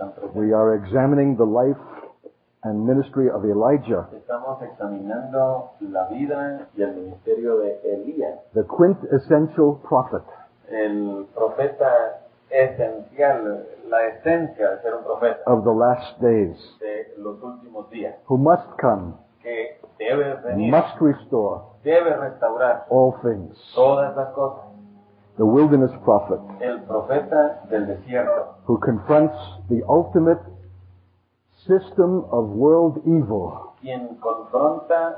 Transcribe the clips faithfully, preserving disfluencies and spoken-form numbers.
están presentes. We are examining the life and ministry of Elijah, Estamos examinando la vida y el ministerio de Elías, the quintessential prophet. el profeta esencial, la esencia de ser un profeta Of the last days, de los últimos días, who must come, que debe venir, must restore debe restaurar all things. todas las cosas. The wilderness prophet, El profeta del desierto, who confronts the ultimate system of world evil, quien confronta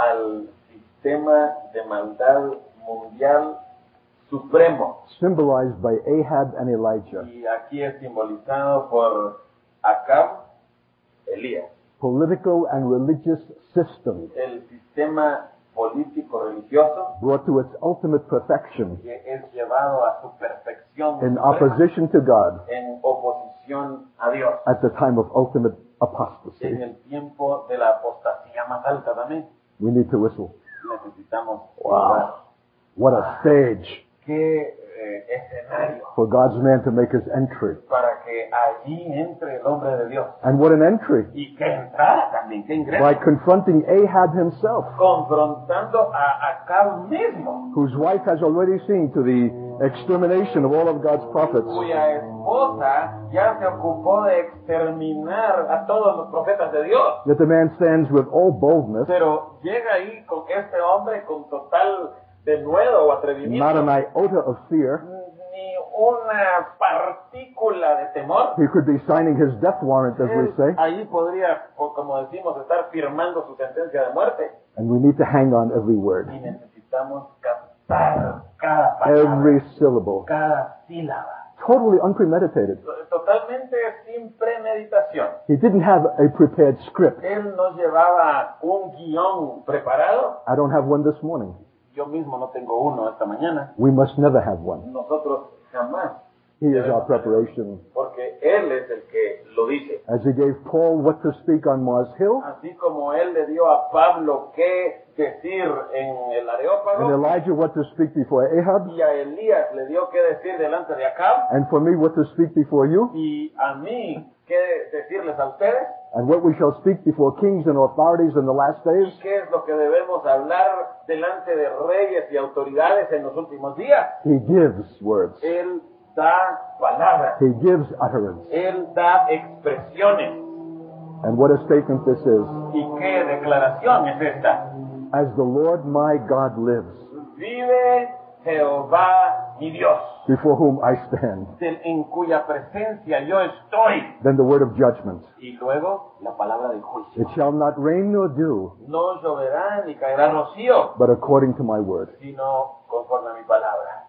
al sistema de maldad mundial supremo, symbolized by Ahab and Elijah, y aquí es simbolizado por Acab, Elías, political and religious system, el sistema político religioso brought to its ultimate perfection que es llevado a su perfección in suprema, opposition to God en oposición a Dios, at the time of ultimate en apostasy. el tiempo de la apostasía más alta también. We need to whistle. Necesitamos Wow. What a stage qué eh, escenario for God's man to make his entry. para que allí entre el hombre de Dios. And what an entry! Y que entrara también, que ingreso. By confronting Ahab himself, Confrontando a Acab mismo, whose wife has already seen to the extermination of all of God's prophets. cuya esposa ya se ocupó de exterminar a todos los profetas de Dios. Yet the man stands with all boldness, Pero llega ahí con este hombre con total denuedo o not atrevimiento, an iota of fear. ni una partícula de temor. He could be signing his death warrant, as we Él say. ahí podría, o como decimos, estar firmando su sentencia de muerte. And we need to hang on every word, Y necesitamos captar cada palabra, every syllable. cada sílaba. Totally unpremeditated. Totalmente sin premeditación. He didn't have a prepared script. Él no llevaba un guión preparado. I don't have one this morning. Yo mismo no tengo uno esta mañana. We must never have one. Nosotros jamás. He is our preparation. Porque Él es el que lo dice. As he gave Paul what to speak on Mars Hill, Así como Él le dio a Pablo qué decir en el and Areópago, Elijah what to speak before Ahab, y a Elías le dio qué decir delante de Acab, and for me what to speak before you, y a mí qué decirles a ustedes, and what we shall speak before kings and authorities in the last days. y qué es lo que debemos hablar delante de reyes y autoridades en los últimos días. He gives words. Él da palabras, He gives utterance. Él da expresiones. And what a statement this is. ¿Y qué declaración es esta? As the Lord my God lives, Vive Jehová mi Dios, before whom I stand, del- en cuya presencia yo estoy. then the word of judgment. Y luego la palabra del juicio. It shall not rain nor dew, No lloverá ni caerá rocío, but according to my word. sino conforme a mi palabra.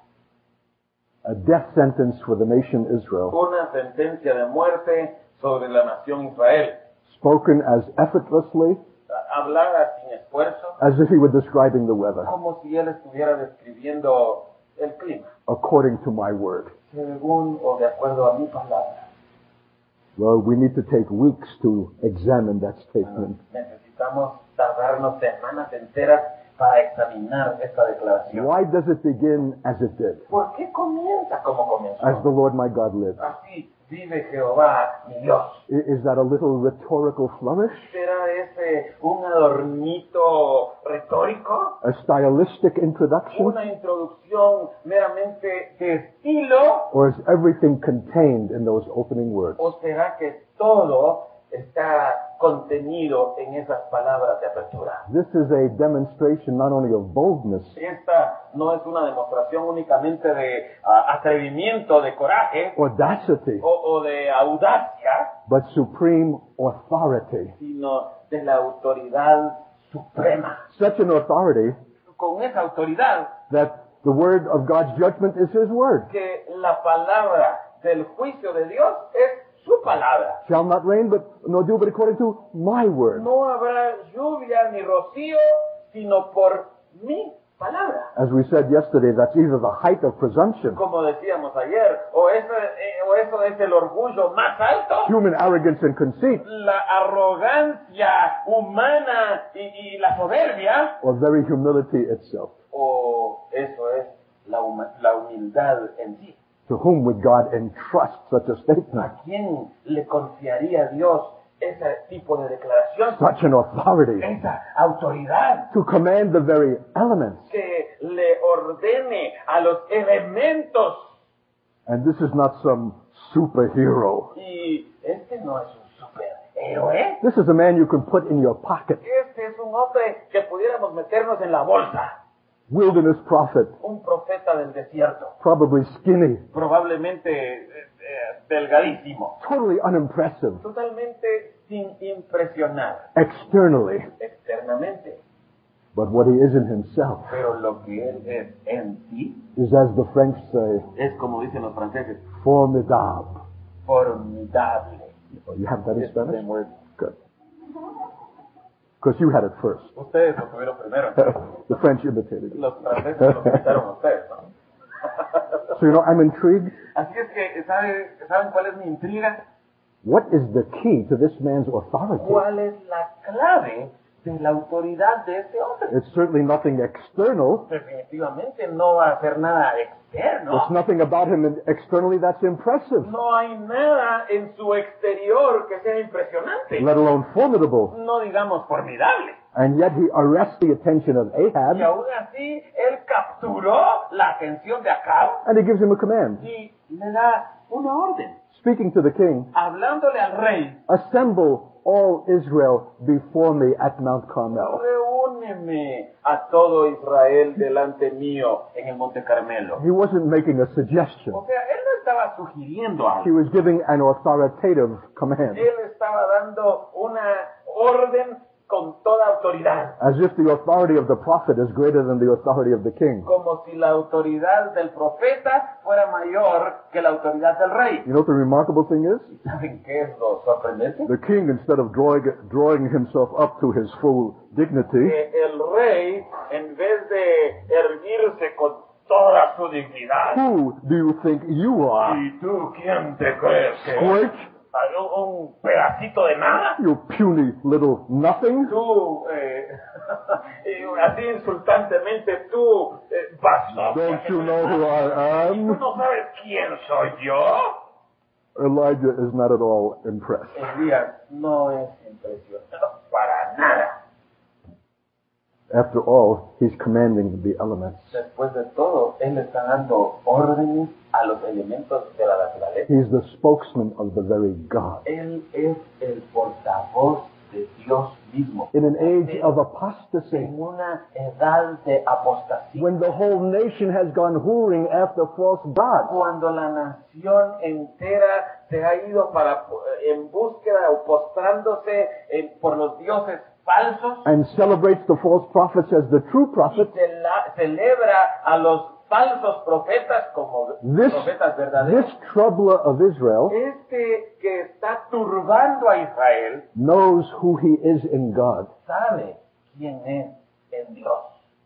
A death sentence for the nation Israel, Una sentencia de muerte sobre la nación Israel, spoken as effortlessly hablada sin esfuerzo, as if he were describing the weather, como si él estuviera describiendo el clima, according to my word. según o de acuerdo a mi palabra. Well, we need to take weeks to examine that statement. Necesitamos tardarnos semanas enteras para examinar esta declaración. Why does it begin as it did? ¿Por qué comienza como comenzó? As the Lord my God lives. Así vive Jehová mi Dios. I- Is that a little rhetorical flourish? ¿Será ese un adornito retórico? A stylistic introduction? ¿Una introducción meramente de estilo? Or is everything contained in those opening words? ¿O será que todo está contenido en esas palabras de apertura? This is a demonstration not only of boldness, Esta no es una demostración únicamente de ah, atrevimiento, de coraje audacity, o, o de audacia, but supreme authority. sino de la autoridad suprema. Such an authority Con esa autoridad that the word of God's judgment is His word. que la palabra del juicio de Dios es su palabra. Shall not rain, but nor dew, but according to my word. No habrá lluvia ni rocío, sino por mi palabra. As we said yesterday, that's either the height of presumption, Como decíamos ayer, o eso, eh, o eso es el orgullo más alto, human arrogance and conceit, la arrogancia humana y, y la soberbia, or very humility itself. o eso es la, huma- la humildad en sí. To whom would God entrust such a statement? ¿A quién le confiaría Dios ese tipo de declaración? Such an authority. Esa autoridad To command the very elements. que le ordene a los elementos. And this is not some superhero. Y este no es un superhéroe. This is a man you can put in your pocket. Este es un hombre que pudiéramos meternos en la bolsa. Wilderness prophet. Un profeta del desierto. Probably skinny. Probablemente eh, eh, delgadísimo. Totally unimpressive. Totalmente sin impresionar Externally. externamente. But what he is in himself Pero lo que él es en sí is, as the French say, es, como dicen los franceses, formidable. formidable. You have that in It's the Spanish? same word. Good. Because you had it first. Ustedes lo tuvieron primero. The French imitated it. Los franceses lo imitaron a ustedes, ¿no? So, you know, I'm intrigued. Así es que, ¿sabe, ¿saben cuál es mi intriga? What is the key to this man's authority? ¿Cuál es la clave de la autoridad de este hombre? It's certainly nothing external. Definitivamente no va a hacer nada externo. There's nothing about him externally that's impressive, No hay nada en su exterior que sea impresionante. let alone formidable. No digamos formidable. And yet he arrests the attention of Y Ahab, aún así, él capturó la atención de Acab and he gives him a command. y le da una orden. Speaking to the king, Hablándole al rey, assemble all Israel before me at Mount Carmel. reúneme a todo Israel delante mío en el Monte Carmelo. He wasn't making a suggestion. O sea, él no estaba sugiriendo He algo. was giving an authoritative command, Él estaba dando una orden con toda autoridad. as if the authority of the prophet is greater than the authority of the king. Como si la autoridad del profeta fuera mayor que la autoridad del rey. You know what the remarkable thing is? ¿Saben qué es lo sorprendente? The king, instead of drawing, drawing himself up to his full dignity, Que el rey, en vez de erguirse con toda su dignidad, who do you think you are? ¿y tú quién te crees que Squirt? hay un, un pedacito de nada? You puny little nothing? Tú, eh, y así insultantemente, tú, eh, basofia, Don't you know who ¿Y I tú am? no sabes quién soy yo? Elijah is not at all impressed. Elías no es impresionado para nada. After all, he's commanding the elements. Después de todo, él está dando órdenes a los elementos de la naturaleza. He's the spokesman of the very God. Él es el portavoz de Dios mismo. In an age of apostasy, En una edad de apostasía, when the whole nation has gone whoring after false gods, cuando la nación entera se ha ido para en búsqueda o postrándose en- por los dioses falsos and celebrates the false prophets as the true y prophets, cela- celebra a los falsos profetas como this, profetas verdaderos. this troubler of Israel Este que está turbando a Israel knows who he is in God. sabe quién es en Dios.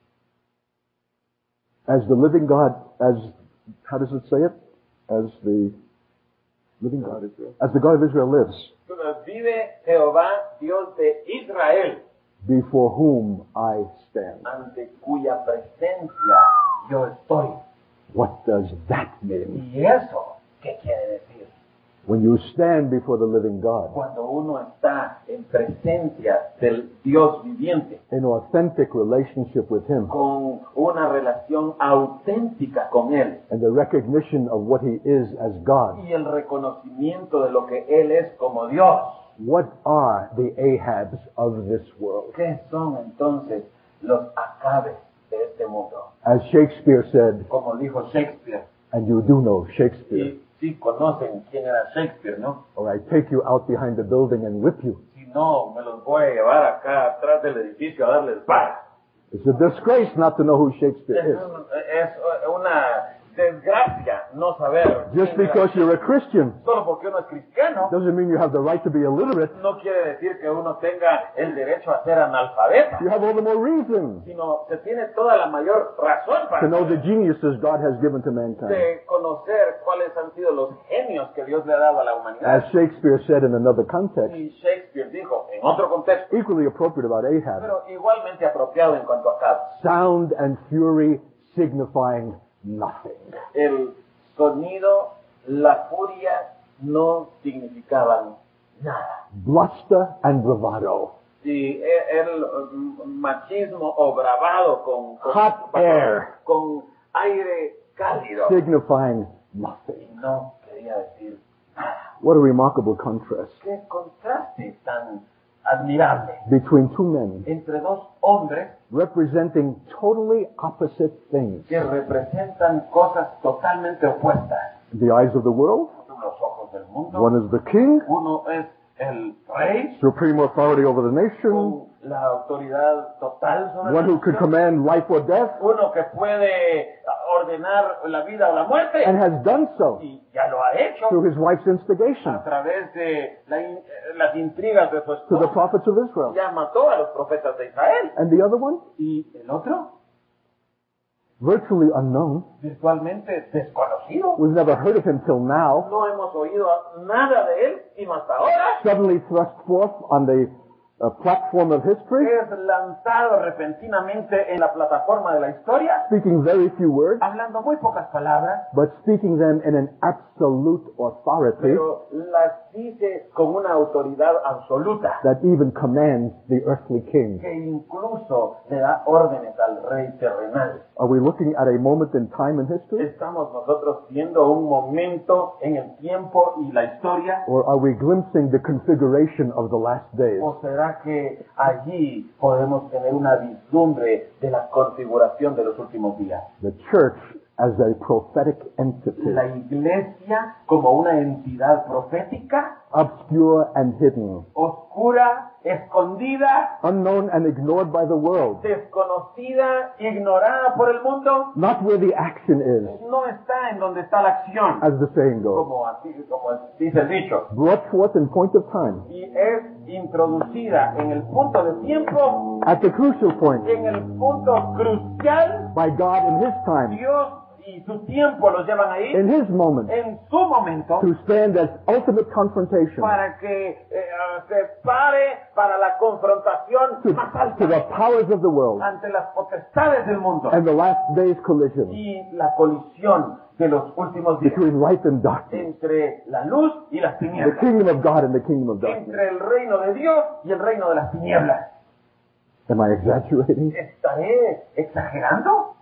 As the living God, as, how does it say it? As the living God, as the God of Israel lives, Vive Jehová, Dios de Israel, before whom I stand. ante cuya presencia yo estoy. What does that mean? ¿Y eso qué quiere decir? When you stand before the living God, Cuando uno está en presencia del Dios viviente, in authentic relationship with Him, con una relación auténtica con Él and the recognition of what He is as God, y el reconocimiento de lo que Él es como Dios. what are the Ahabs of this world? ¿Qué son entonces los acabes de este mundo? As Shakespeare said, Como dijo Shakespeare, and you do know Shakespeare, y sí conocen quién era Shakespeare, ¿no? or I take you out behind the building and whip you. Si no, me los voy a llevar acá atrás del edificio a darles paz. It's a disgrace not to know who Shakespeare Es, is. un- es una desgracia no saber. Just quién era because you're a Christian Solo porque uno es cristiano, doesn't mean you have the right to be illiterate. no quiere decir que uno tenga el derecho a ser analfabeta, You have all the more reason sino se tiene toda la mayor razón to para know the geniuses God has given to mankind. de conocer cuáles han sido los genios que Dios le ha dado a la As humanidad. Shakespeare said in another context, Y Shakespeare dijo, en otro contexto, equally appropriate about Ahab, pero igualmente apropiado en cuanto a Acab, sound and fury signifying nothing. el sonido, la furia no significaban nada. Bluster and bravado. Y el machismo o bravado con, con, Hot air. con aire cálido. Signifying nothing. Y no quería decir nada. What a remarkable contrast. Qué contraste tan admirable Between two men entre dos hombres representing totally opposite things. que representan cosas totalmente opuestas. In the eyes of the world, Los ojos del mundo. one is the king, Uno es el rey supreme authority over the nation, con la autoridad total sobre one la who could nación. command life or death, Uno que puede ordenar la vida o la muerte. and has done so Y ya lo ha hecho through his wife's instigation a través de la in- las intrigas de su to the esposa. prophets of Israel. Ya mató a los profetas de Israel. And the other one, Y el otro, virtually unknown. virtualmente desconocido. We've never heard of him till now. No hemos oído nada de él, sino hasta ahora. Suddenly thrust forth on the uh, platform of history, Es lanzado repentinamente en la plataforma de la historia, speaking very few words, hablando muy pocas palabras, but speaking them in an absolute authority pero las dice con una autoridad absoluta, that even commands the earthly king. que incluso le da órdenes al rey terrenal. Are we looking at a moment in time in history? ¿Estamos nosotros viendo un momento en el tiempo y la historia? Or are we glimpsing the configuration of the last days? ¿O será que allí podemos tener una vislumbre de la configuración de los últimos días? The church as a prophetic entity, La iglesia como una entidad profética, obscure and hidden, oscura, escondida, unknown and ignored by the world, desconocida, ignorada por el mundo, not where the action is, no está en donde está la acción, as the saying goes, como, así, como dice el dicho, brought forth in point of time, y es introducida en el punto de tiempo, at the crucial point, en el punto crucial. by God in His time, Dios y su tiempo los llevan ahí, in His moment, en su momento, to stand as ultimate confrontation para que eh, se pare para la confrontación to, más to the alta powers of the world ante las potestades del mundo and the last days collision y la colisión de los últimos días between light and darkness, entre la luz y las the tinieblas, kingdom of God and the kingdom of darkness. entre el reino de Dios y el reino de las tinieblas. Am I exaggerating? ¿Estaré exagerando?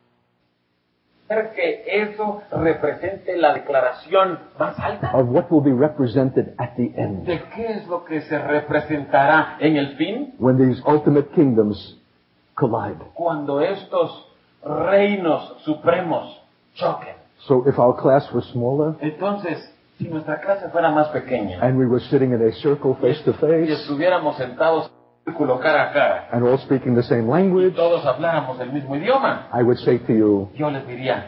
¿Creer que eso represente la declaración más alta? Of what will be represented at the end, ¿De qué es lo que se representará en el fin? when these ultimate kingdoms collide. Cuando estos reinos supremos choquen. So if our class was smaller Entonces, si nuestra clase fuera más pequeña and we were sitting in a circle face to y face estuviéramos sentados en círculo cara a cara and all speaking the same y language, todos habláramos el mismo idioma, I would say to you, yo les diría,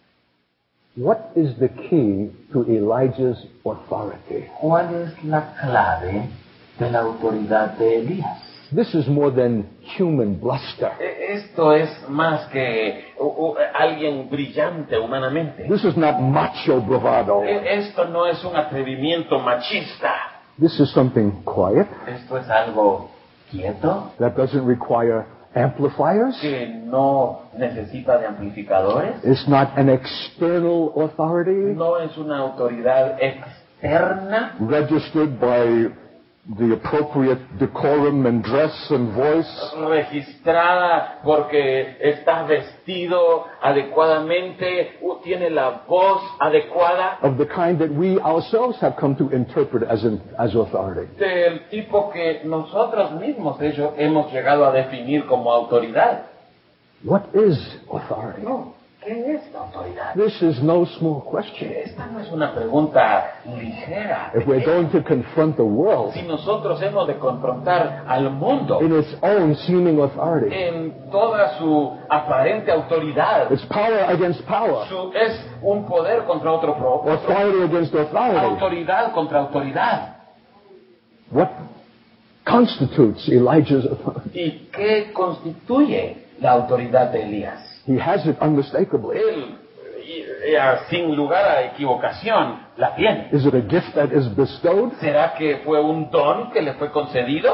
what is the key to Elijah's authority? ¿cuál es la clave de la autoridad de Elías? This is more than human bluster. E- Esto es más que u- u- alguien brillante humanamente. This is not macho bravado. E- Esto no es un atrevimiento machista. This is something quiet Esto es algo quieto, that doesn't require amplifiers. que no necesita de amplificadores. It's not an external authority No es una autoridad externa registered by the appropriate decorum and dress and voice. registrada porque está vestido adecuadamente, u- tiene la voz adecuada, Of the kind that we ourselves have come to interpret as, in, as authority. del tipo que nosotros mismos ellos hemos llegado a definir como autoridad. What is authority? No, ¿qué es la autoridad? This is no small question. Esta no es una pregunta ligera. If we're going to confront the world Si nosotros hemos de confrontar al mundo in its own seeming authority, en toda su aparente autoridad, it's power against power, su- es un poder contra otro, pro- otro authority against authority. autoridad contra autoridad. What constitutes Elijah's authority? ¿Y qué constituye la autoridad de Elías? He has it unmistakably. Él, y- y, ah, sin lugar a equivocación, la tiene. Is it a gift that is bestowed? ¿Será que fue un don que le fue concedido?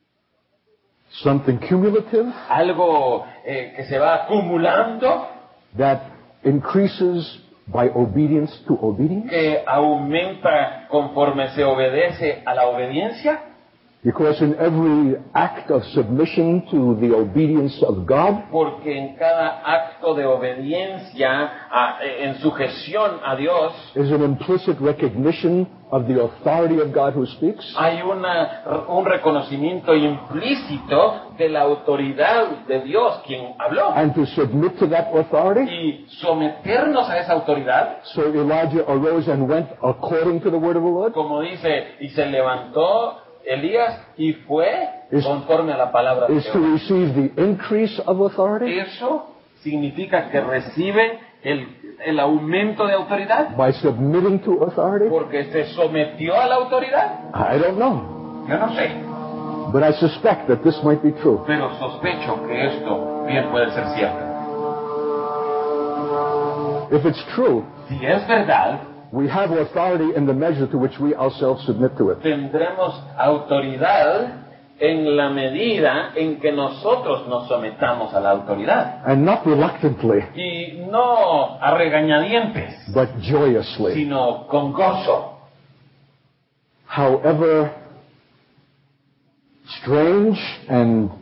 Something cumulative? ¿Algo eh, que se va acumulando? that increases by obedience to obedience? Que aumenta conforme se obedece a la obediencia. Because in every act of submission to the obedience of God, Porque en cada acto de obediencia, a- en sujeción a Dios, is an implicit recognition of the authority of God who speaks. hay una, un reconocimiento implícito de la autoridad de Dios, quien habló. And to submit to that authority. Y someternos a esa autoridad, So Elijah arose and went according to the word of the Lord. como dice, y se levantó Elías y fue Es- conforme a la palabra de Is to Jehová. receive the increase of authority Eso significa que recibe el, el aumento de autoridad by submitting to authority? porque se sometió a la autoridad. I don't know. Yo no sé, But I suspect that this might be true. pero sospecho que esto bien puede ser cierto. If it's true, Si es verdad, we have authority in the measure to which we ourselves submit to it. tendremos autoridad en la medida en que nosotros nos sometamos a la autoridad. And not reluctantly, Y no a regañadientes, but joyously. sino con gozo. However strange and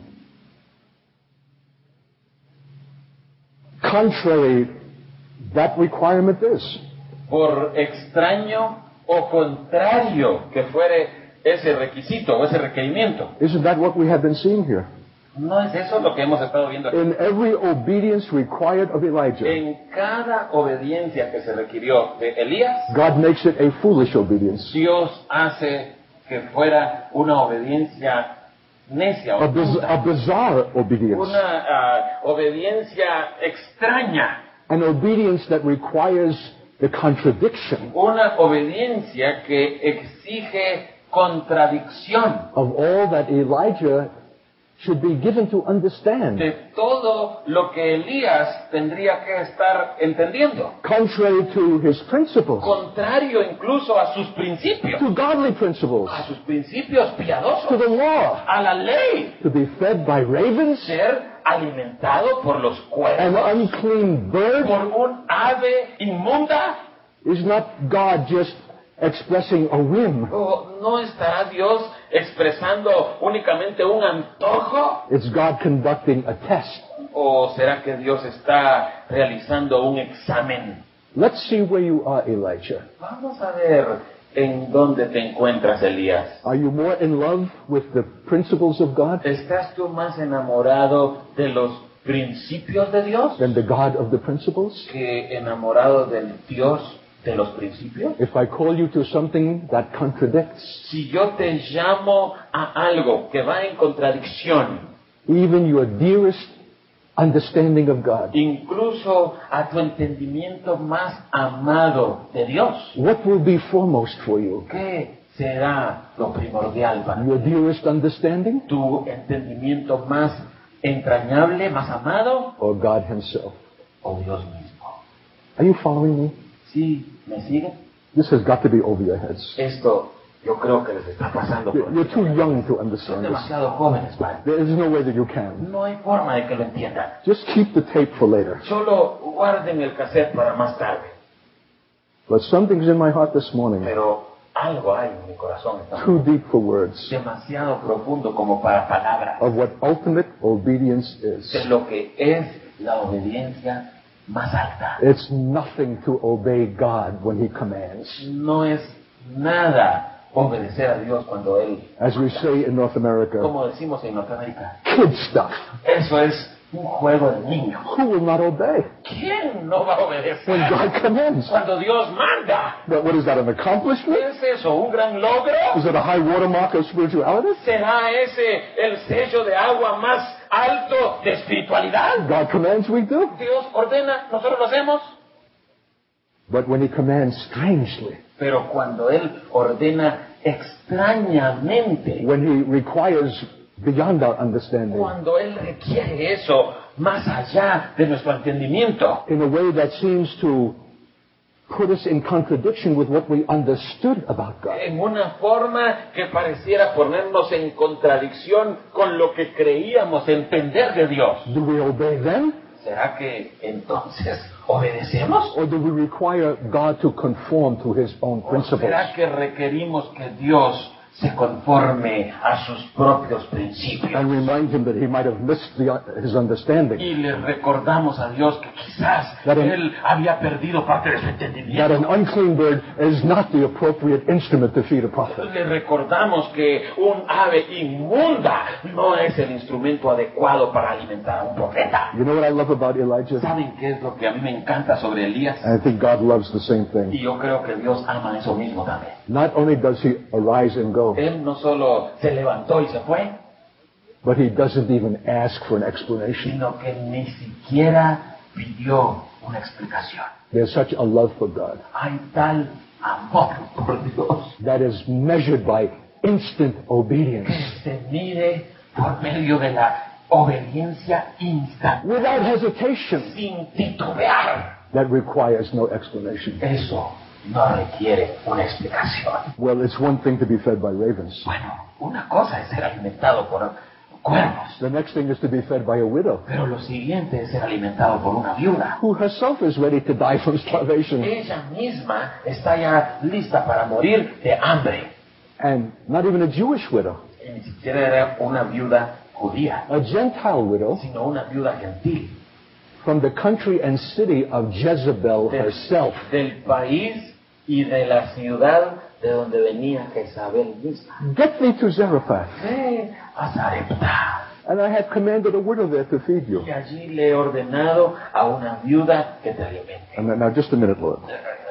contrary that requirement is. Por extraño o contrario que fuere ese requisito o ese requerimiento. Isn't that what we have been seeing here? ¿No es eso lo que hemos estado viendo aquí? In every obedience required of Elijah, En cada obediencia que se requirió de Elías, God makes it a foolish obedience. Dios hace que fuera una obediencia necia o A, biz- tonta, a bizarre obedience. una ah, obediencia extraña, An obedience that requires the contradiction una obediencia que exige contradicción of all that Elijah should be given to understand. de todo lo que Elías tendría que estar entendiendo, Contrary to his principles, contrario incluso a sus principios, to godly principles, a sus principios to piadosos, the law, a la ley, to be fed by ravens, ser alimentado por los an cuervos, unclean bird. por un ave inmunda. Is not God just expressing a whim? ¿O no estará Dios expresando únicamente un antojo? It's God conducting a test. ¿O será que Dios está realizando un examen? Let's see where you are, Elijah. Vamos a ver en dónde te encuentras, Elías. Are you more in love with the principles of God ¿Estás tú más enamorado de los principios de Dios than the God of the principles? que enamorado del Dios de los principios? If I call you to something that contradicts Si yo te llamo a algo que va en contradicción, even your dearest understanding of God, incluso a tu entendimiento más amado de Dios, what will be foremost for you? ¿qué será lo primordial para Your ti? dearest understanding ¿Tu entendimiento más entrañable, más amado, or God Himself? o Dios mismo? Are you following me? ¿Sí? ¿Me siguen? This has got to be over your heads. Esto yo creo que les está pasando por You're you're too young to Son understand this. demasiado jóvenes para. There is no way that you can. No hay forma de que lo entiendan. Just keep the tape for later. Solo guarden el cassette para más tarde. But something's in my heart this morning, Pero algo hay en mi corazón esta too mañana, deep for words, demasiado profundo como para palabras, of what ultimate obedience de is. lo que es la obediencia más alta. It's nothing to obey God when He commands. No es nada obedecer a Dios cuando Él, As we say in North America, como decimos en Norteamérica, kid stuff. eso es un juego de niños. Who will not obey ¿Quién no va a obedecer when God commands? cuando Dios manda? But what is that, an accomplishment? ¿Qué es eso? ¿Un gran logro? Is it a high watermark of spirituality? ¿Será ese el sello de agua más alto de espiritualidad? God commands, we do. Dios ordena, nosotros lo hacemos. But when He commands strangely, Pero cuando Él ordena extrañamente, when He requires beyond our understanding, cuando Él requiere eso más allá de nuestro entendimiento, in a way that seems to put us in contradiction with what we understood about God, en una forma que pareciera ponernos en contradicción con lo que creíamos entender de Dios, do we obey then? ¿será que entonces obedecemos? Or do we require God to conform to His own ¿O principles? será que requerimos que Dios se conforme a sus propios principios? And remind Him that He might have missed the, His understanding. Y le recordamos a Dios que quizás That an- Él había perdido parte de su That entendimiento. an unclean bird is not the appropriate instrument to feed a prophet. Le recordamos que un ave inmunda no es el instrumento adecuado para alimentar a un profeta. You know what I love about Elijah? ¿Saben qué es lo que a mí me encanta sobre Elías? And I think God loves the same Y thing. yo creo que Dios ama eso mismo también. Not only does He arise and go, Él no solo se levantó y se fue, but He doesn't even ask for an explanation. sino que ni siquiera pidió una explicación. There's such a love for God Hay tal amor por Dios that is measured by instant obedience, que se mide por medio de la obediencia instantánea, without hesitation, sin titubear. that requires no explanation. Eso no requiere una explicación. Well, it's one thing to be fed by ravens. Bueno, una cosa es ser alimentado por cuervos, The next thing is to be fed by a widow, pero lo siguiente es ser alimentado por una viuda. who herself is ready to die from starvation, Ella misma está ya lista para morir de hambre. and not even a Jewish widow, Y ni siquiera era una viuda judía, a Gentile widow sino una viuda gentil. from the country and city of Jezebel Del, herself. del país y de la ciudad de donde venía Jezabel misma. Get thee to Zarephath, Ve a Sarepta. and I have commanded a widow there to feed you. Y allí le he ordenado a una viuda que te alimente. And now, now just a minute, Lord.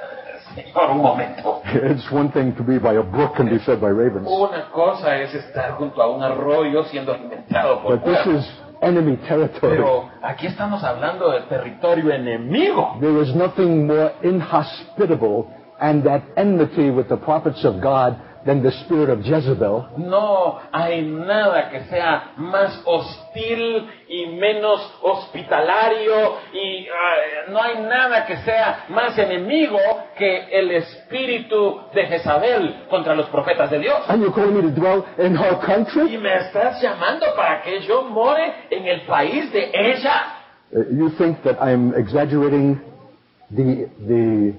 Señor, un momento. It's one thing to be by a brook and be fed by ravens, Una cosa es estar junto a un arroyo siendo alimentado por but this cuervos. is enemy territory. Pero aquí estamos hablando del territorio enemigo. There is nothing more inhospitable and at enmity with the prophets of God than the spirit of Jezebel. No hay nada que sea más hostil y menos hospitalario y ah, no hay nada que sea más enemigo que el espíritu de Jezabel contra los profetas de Dios. And you're calling me to dwell in her Y country? me estás llamando para que yo more en el país de ella. Uh, you think that I'm exaggerating the, the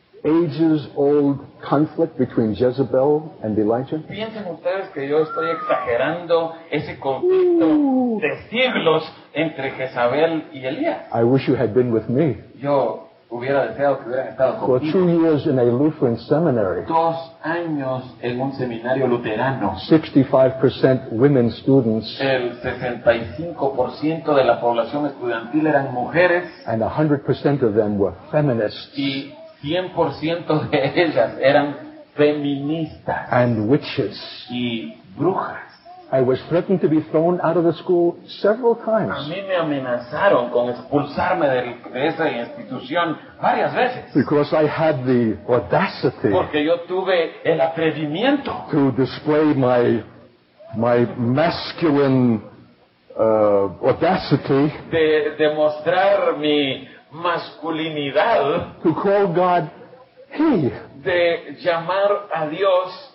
ages-old conflict between Jezebel and Elijah? Piensen ustedes que yo estoy exagerando ese conflicto de siglos entre Jezabel y Elías. I wish you had been with me Yo hubiera deseado que hubieran estado for conmigo. two years in a Lutheran seminary, Dos años en un seminario luterano. sixty-five percent women students, El sesenta y cinco por ciento de la población estudiantil eran mujeres and one hundred percent of them were feminists y cien por ciento de ellas eran feministas and witches. y brujas. I was threatened to be thrown out of the school several A times mí me amenazaron con expulsarme de, de esa institución varias veces. because I had the audacity Porque yo tuve el atrevimiento to display my my masculine uh, audacity de demostrar mi masculinidad, to call God He, de llamar a Dios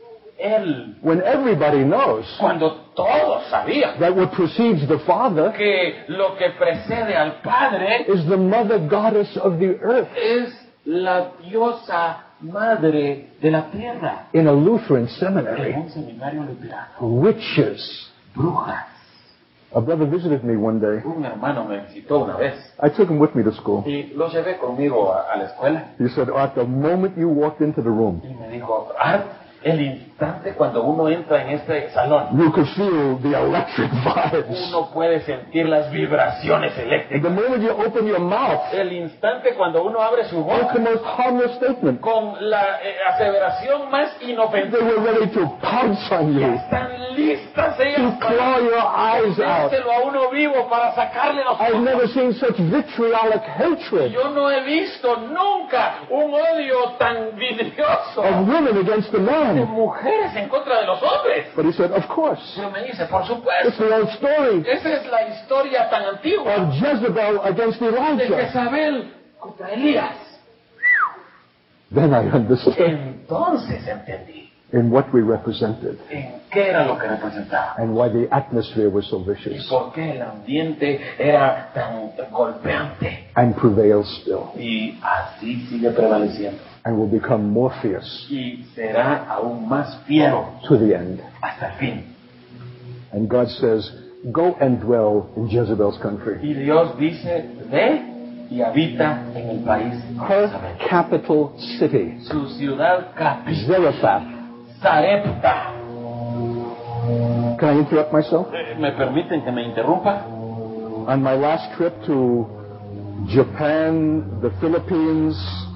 Él, when everybody knows cuando todos sabían that what precedes the Father que lo que precede al Padre is the mother goddess of the earth. es la diosa madre de la tierra. In a Lutheran En seminary, un seminario luterano, witches. brujas. A brother visited me one day. Un hermano me visitó una vez I took him with me to school. y lo llevé conmigo a, a la escuela He said, Art, the moment you walked into the room, y me dijo, Art, el instante cuando uno entra en este salón, you could feel the electric vibes. uno puede sentir las vibraciones And eléctricas. the moment you open your mouth, El instante cuando uno abre su it's boca the most harmless statement. con la eh, aseveración más They inofensiva, were ready to pounce on you, están listas to ellas para claw your eyes out. dárselo a uno vivo para sacarle los I've ojos. never seen such vitriolic hatred Yo no he visto nunca un odio tan vidrioso of women against the de man. mujeres en contra de los hombres. But he said, of course. Pero me dice, por It's supuesto, the old story esa es la historia tan antigua of Jezebel against de Elijah. Jezabel contra Elías. Then I understood. Entonces entendí. in what we represented en qué era lo que representaba and why the atmosphere was so y vicious por qué el ambiente era tan golpeante. and prevails still Y así sigue prevaleciendo. and will become more fierce Y será aún más fiero to the end. hasta el fin. And God says, go and dwell in Jezebel's country. Y Dios dice, ve y habita en el país de Her Jezabel. capital city, Su ciudad capital, Zarephath. Sarepta. Can I interrupt myself? Eh, ¿Me permiten que me interrumpa? On my last trip to Japan, the Philippines,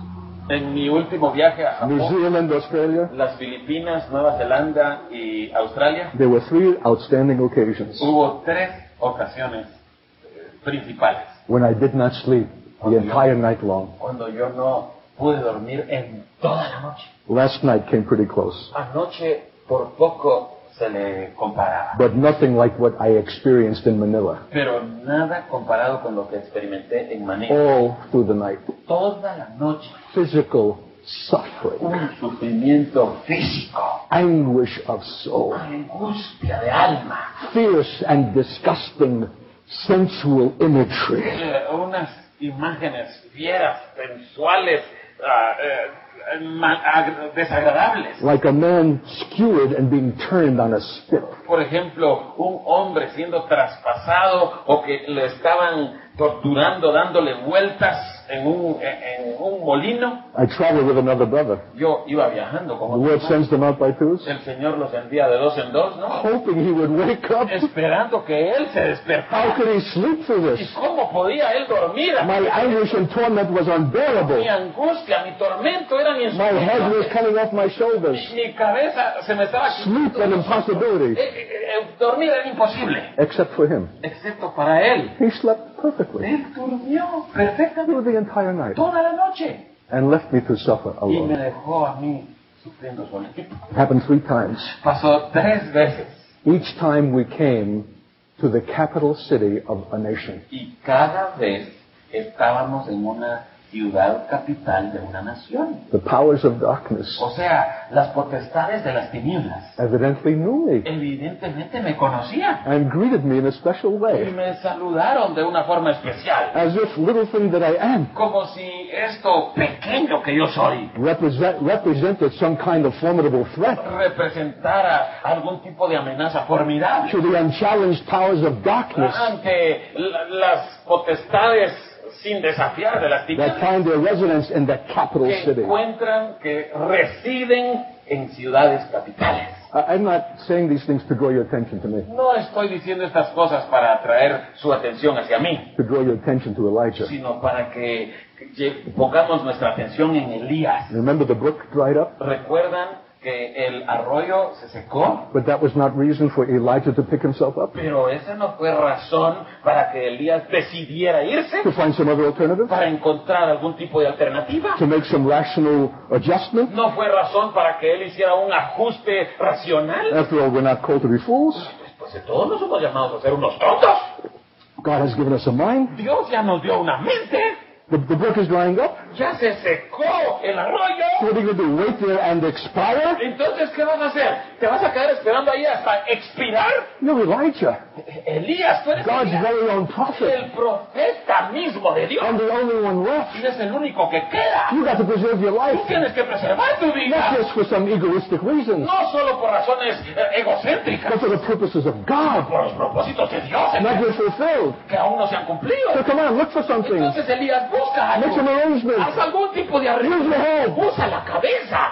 En mi último viaje a New Japón, Zealand, Australia, las Filipinas, Nueva Zelanda y Australia, there were three outstanding occasions hubo tres ocasiones eh, principales when I did not sleep the entire night long. cuando yo no pude dormir en toda la noche. Last night came pretty close, Anoche por poco se le comparaba, but nothing like what I experienced in Manila pero nada comparado con lo que experimenté en Manila. all through the night. Toda la noche, Physical suffering, un sufrimiento físico, anguish of soul, angustia de alma, fierce and disgusting sensual imagery. eh, unas imágenes fieras, sensuales, ah, eh, ma- ag- desagradables. Like a man skewered and being turned on a spit. Por ejemplo, un hombre siendo traspasado o que le estaban torturando, dándole vueltas en un, en, en un molino. I traveled with another brother. Yo iba viajando The con Lord otro. sends them out by twos, El Señor los envía de dos en dos, ¿no? hoping he would wake up. Esperando que él se How despertara. could he sleep through ¿Y this? cómo podía él dormir? My anguish and torment was Mi unbearable. angustia, mi tormento eran My head was insoportables. coming off my shoulders. Mi cabeza se me estaba Sleep an impossibility, Eh, eh, eh, dormir era imposible, except for him. excepto para él. He slept perfectly Él durmió perfectamente through the entire night toda la noche and left me to suffer y me alone. dejó a mí sufriendo solito. It happened three times. Pasó tres veces Each time we came to the capital city of a nation. y cada vez estábamos en una ciudad capital de una nación. The powers of darkness O sea, las potestades de las tinieblas evidently knew me evidentemente me conocían and greeted me in a special y way, me saludaron de una forma especial, as if little thing that I am como si esto pequeño que yo soy represent, represented some kind of formidable threat representara algún tipo de amenaza formidable to the unchallenged powers of darkness ante la- las potestades sin desafiar de las that tinieblas find their residence in the capital que city. encuentran, que residen en ciudades capitales. I- I'm not saying these things to draw your attention to me, No estoy diciendo estas cosas para atraer su atención hacia mí, to draw your attention to Elijah. sino para que que pongamos nuestra atención en Elías. Remember the brook dried up? ¿Recuerdan que el arroyo se secó? But that was not reason for Elijah to pick himself up, Pero esa no fue razón para que Elías decidiera irse, to find some other alternative, para encontrar algún tipo de alternativa. to make some rational adjustment. No fue razón para que él hiciera un ajuste racional. After all, we're not called to be fools. Después de todo, no somos llamados a ser unos tontos. God has given us a mind. Dios ya nos dio una mente. The, the brook is drying up. Ya se secó el So arroyo. what are you going to do? Wait there and expire? Entonces, ¿qué vas a hacer? ¿Te vas a quedar esperando ahí hasta expirar? You're Elijah, Elías, tú eres God's Elías, very own prophet, el profeta mismo de Dios. and the only one left. Y es el único que queda. You got to preserve your life, Tú tienes que preservar tu not vida. just for some egoistic reasons, No solo por razones eh, egocéntricas, but for the purposes of God, por los propósitos de Dios not yet fulfilled. que aún no se han cumplido. So come on, look for something. Entonces Elías busca Make some algo. arrangements. Haz algún tipo de Use your arreglo. head. Usa la cabeza.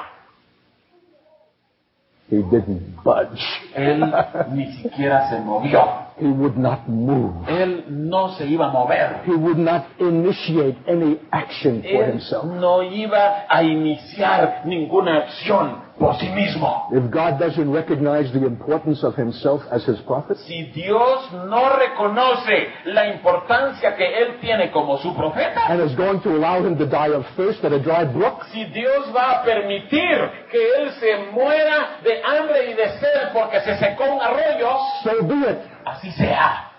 He didn't budge. Él ni siquiera se movió. He would not move. Él no se iba a mover. He would not initiate any action for Él himself. no iba a iniciar ninguna acción por sí mismo. If God doesn't recognize the importance of himself as his prophet, Si Dios no reconoce la importancia que Él tiene como su profeta, and is going to allow him to die of thirst at a dry brook, si Dios va a permitir que Él se muera de hambre y de sed porque se secó un arroyo, so be it. así sea.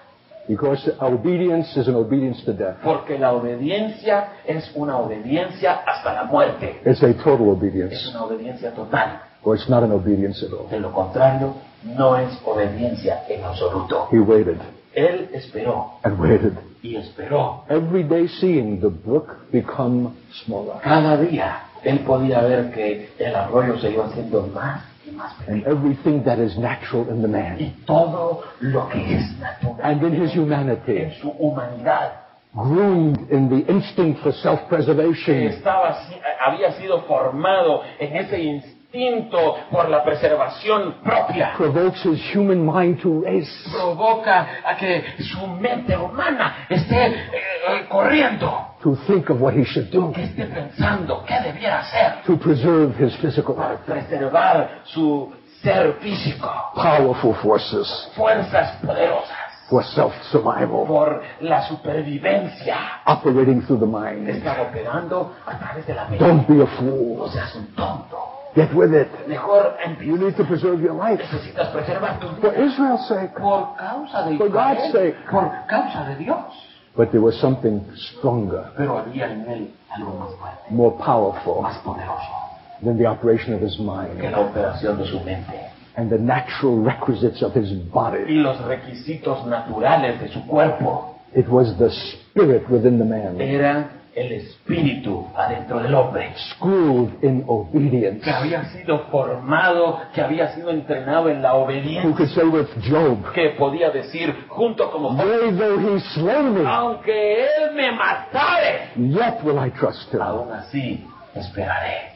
Because obedience is an obedience to death. Porque la obediencia es una obediencia hasta la muerte. It's a total obedience. Es una obediencia total. Or it's not an obedience at all. De lo contrario, no es obediencia en absoluto. He waited Él esperó and waited. y esperó. Every day seeing the brook become smaller. Cada día él podía ver que el arroyo se iba haciendo más y más And pequeño. everything that is natural in the Y man todo lo que es natural and in his en humanity, su humanidad, groomed in the instinct for que self-preservation, estaba, así- había sido formado en ese instinto por la preservación propia, provokes his human mind to race, provoca a que su mente humana esté eh, eh, corriendo, to think of what he should do, que esté pensando qué debiera hacer to preserve his physical para life. preservar su ser físico, Powerful forces fuerzas poderosas for self-survival por la supervivencia. operating through the mind. Estaba operando a través de la mente. Don't be a No fool. seas un tonto. Get with it. Mejor You need to preserve your life necesitas preservar tu for vida Israel's sake. por causa de For God's Israel, sake. por causa de Dios. But there was something stronger, Pero había en él algo más fuerte, more powerful más poderoso than the operation of his que mind la operación de su mente and the natural requisites of his y body. los requisitos naturales de su cuerpo. It was the spirit within the man, Era el espíritu adentro del hombre, schooled in obedience, que había sido formado, que había sido entrenado en la who obediencia, could say with Job, que podía decir junto como yea, though he slay me, aunque él me matare, yet will I trust him. aún así esperaré.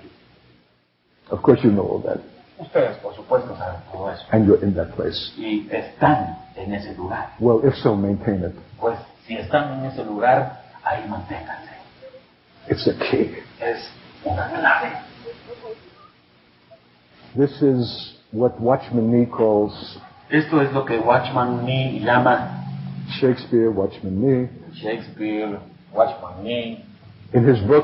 Of course you know all that, Ustedes, por supuesto, saben todo eso and you're in that place. y están en ese lugar. Well, if so, maintain it. Pues si están en ese lugar, ahí manténganse. It's a key. Es una clave. This is what Watchman Nee calls Esto es lo que Watchman Nee llama Shakespeare, Watchman Nee, Shakespeare, Watchman Nee, in his book,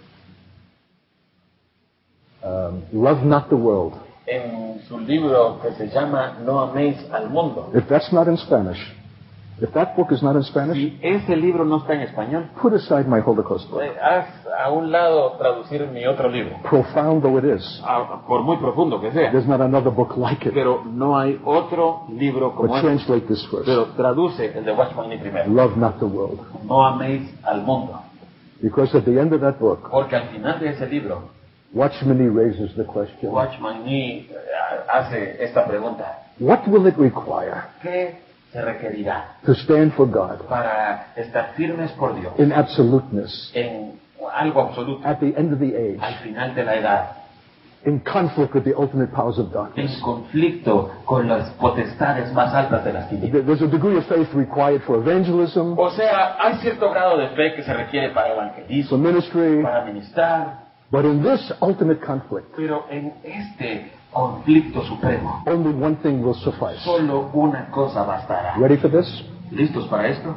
um, Love Not the World. en su libro que se llama No améis al mundo. If that's not in Spanish, if that book is not in Spanish, Si ese libro no está en español, put aside my Holocaust book, eh, haz a un lado traducir mi otro libro, profound though it is. a- por muy profundo que sea. There's not another book like it. Pero no hay otro libro como But este. translate this first. Pero traduce el de Watchman Nee primero. Love not the world. No améis al mundo. Because at the end of that book, Porque al final de ese libro, Watchman Nee raises the question, Watchman Nee eh, hace esta pregunta. what will it require ¿Qué se requerirá to stand for God para estar firmes por Dios in absoluteness en algo absoluto at the end of the age, al final de la edad, in conflict with the ultimate powers of en darkness? conflicto con las potestades más altas de las tinieblas? There's a degree of faith required for evangelism, O sea, hay cierto grado de fe que se requiere para for evangelismo, ministry, para ministrar, but in this ultimate conflict, pero en este conflicto supremo, only one thing will suffice. solo una cosa bastará. Ready for this? ¿Listos para esto?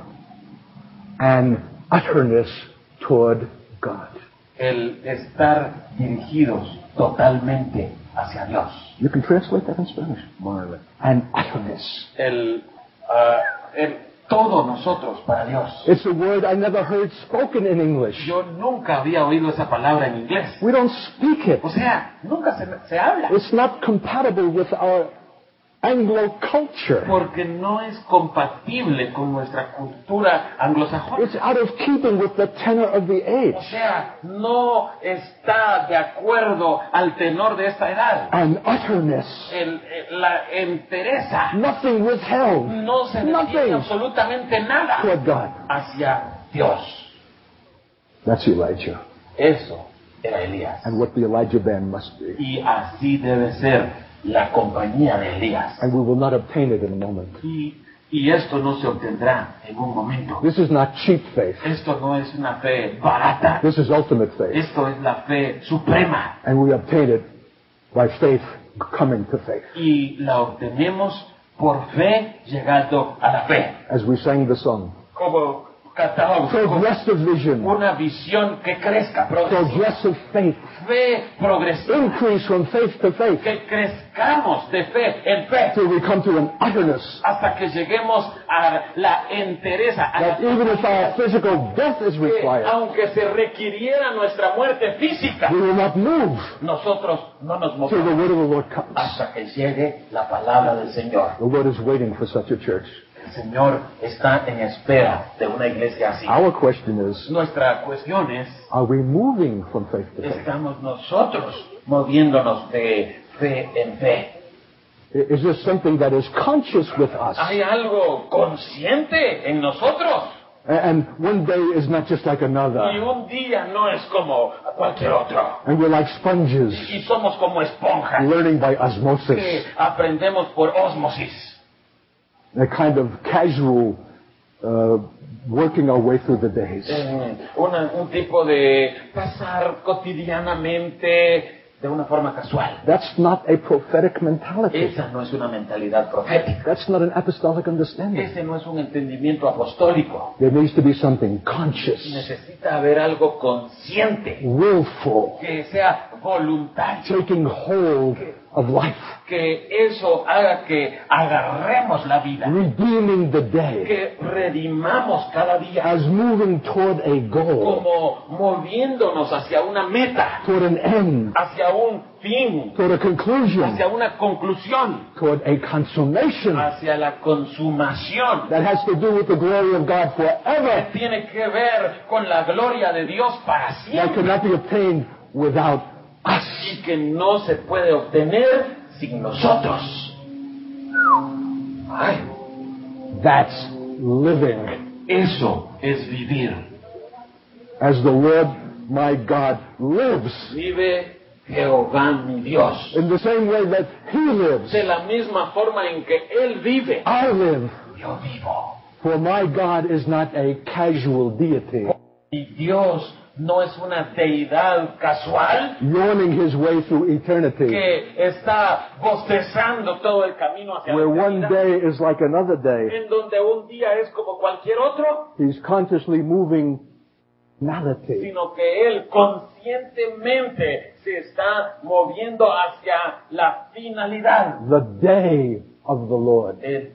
An utterness toward God. El estar dirigidos totalmente hacia Dios. You can translate that in Spanish. An utterness. El, ah, el todo nosotros para Dios. It's a word I never heard spoken in English. Yo nunca había oído esa palabra en inglés. We don't speak it. O sea, nunca se, se habla. It's not compatible with our Anglo culture. Porque no es compatible con nuestra cultura anglosajona. It's out of keeping with the tenor of the O age. sea, no está de acuerdo al tenor de esta edad. An utterness. El- el- la entereza. Nothing withheld. No se detiene Nothing absolutamente nada toward God. hacia Dios. That's Elijah. Eso era Elías. And what the Elijah band must be. Y así debe ser la compañía de Elías. And we will not obtain it in a moment. Y, y esto no se obtendrá en un momento. This is not cheap faith. Esto no es una fe barata. This is ultimate faith. Esto es la fe suprema. And we obtain it by faith coming to faith. Y la obtenemos por fe llegando a la fe. As we sang the song, Como catálogo. progressive vision, Una visión que crezca, progresiva. progressive faith, Fe progresiva. increase from faith to faith, Que crezcamos de fe en fe. till we come to an utterness Hasta que lleguemos a la entereza. A that la even if our physical death is que, required, aunque se requiriera nuestra muerte física, we will not move nosotros no nos till the movemos word of the Lord comes. hasta que llegue la palabra del Señor. The Lord is waiting for such a church. El Señor está en espera de una iglesia así. Our question is, Nuestra cuestión es, are we moving from faith to faith? ¿estamos nosotros moviéndonos de fe en fe? Is this something that is conscious with us? ¿Hay algo consciente en nosotros? And one day is not just like Y another. un día no es como cualquier otro. And we're like sponges, Y somos como esponjas learning by que osmosis. aprendemos por ósmosis. A kind of casual uh, working our way through the days. En una- un tipo de pasar cotidianamente de una forma casual. That's not a prophetic mentality. Esa no es una mentalidad profética. That's not an apostolic understanding. Ese no es un entendimiento apostólico. There needs to be something conscious, Necesita haber algo consciente, willful, que sea voluntario, taking hold of life, que eso haga que agarremos la vida, redeeming the day, que redimamos cada día, as moving toward a goal, como moviéndonos hacia una meta, toward an end, hacia un fin, toward a conclusion, hacia una conclusión, toward a consummation hacia la consumación. that has to do with the glory of God Que forever, tiene que ver con la gloria de Dios para that siempre cannot be obtained without us. y que no se puede obtener sin nosotros. Ay, That's living eso es vivir. as the Lord my God lives, Vive Jehová mi Dios. in the same way that He lives. De la misma forma en que Él vive, I live, yo vivo. for my God is not a casual deity, Y Dios no es una deidad casual yawning His way through eternity, que está bostezando todo el camino hacia la where one eternidad, day is like another day. en donde un día es como cualquier otro, He's consciously moving finality, sino que Él conscientemente se está moviendo hacia la finalidad. the day of the Lord, El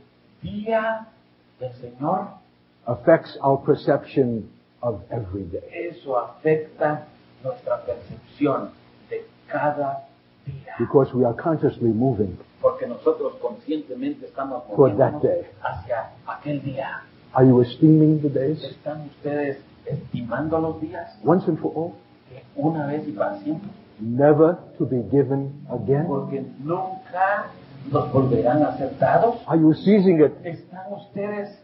día del Señor, affects our perception of every day. eso afecta nuestra percepción de cada día. Because we are consciously moving Porque nosotros conscientemente estamos toward that moviéndonos day. hacia aquel día. Are you esteeming the days ¿Están ustedes estimando los días? once and for all? Que una vez y para siempre. Never to be given again? Porque nunca nos volverán a ser dados. Are you seizing it, ¿Están ustedes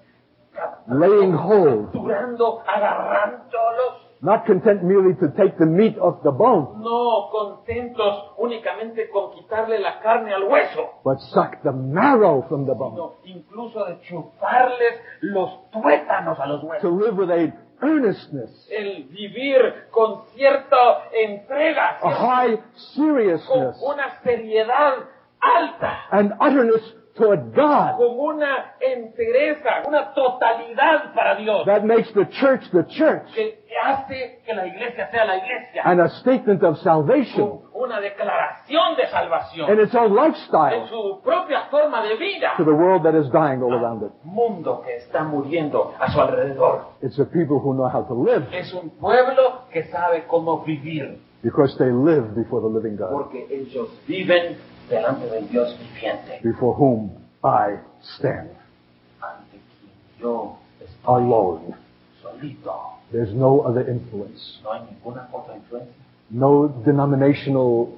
laying hold, capturando, agarrándolos? not content merely to take the meat off the bone, No contentos únicamente con quitarle la carne al hueso, but suck the marrow from the bone? sino incluso de chuparles los tuétanos a los To huesos. live with a earnestness, El vivir con cierta entrega, a high con seriousness, una seriedad alta, and utterness toward God con una entereza, una totalidad para Dios, that makes the church the church que hace que la iglesia sea la iglesia, and a statement of salvation con una declaración de in salvación its own en lifestyle su propia forma de vida. to the world that is dying all around it. Mundo que está muriendo a su alrededor. It's a people who know how to live Es un pueblo que sabe cómo vivir, because they live before the living God, porque ellos viven delante del Dios viviente, before whom I stand ante quien yo estoy alone. solito. There's no other influence, No hay ninguna otra influencia, no denominational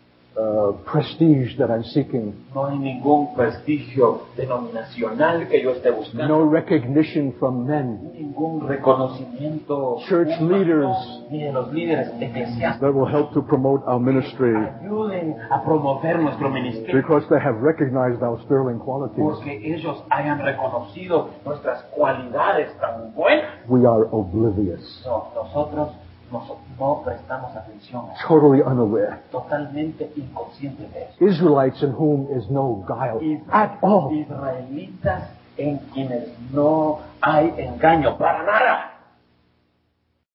uh, prestige that I'm seeking, no hay ningún prestigio denominacional que yo esté buscando, no recognition from men ningún reconocimiento Church humano, leaders ni de los líderes eclesiásticos. that will help to promote our ministry Ayuden a promover nuestro ministerio, because they have recognized our sterling qualities. porque ellos hayan reconocido nuestras cualidades tan buenas. We are oblivious, No, nosotros nos- no prestamos atención a eso, totally unaware. totalmente inconscientes de eso. Israelites in whom is no guile at all. Israelitas en quienes no hay engaño para nada.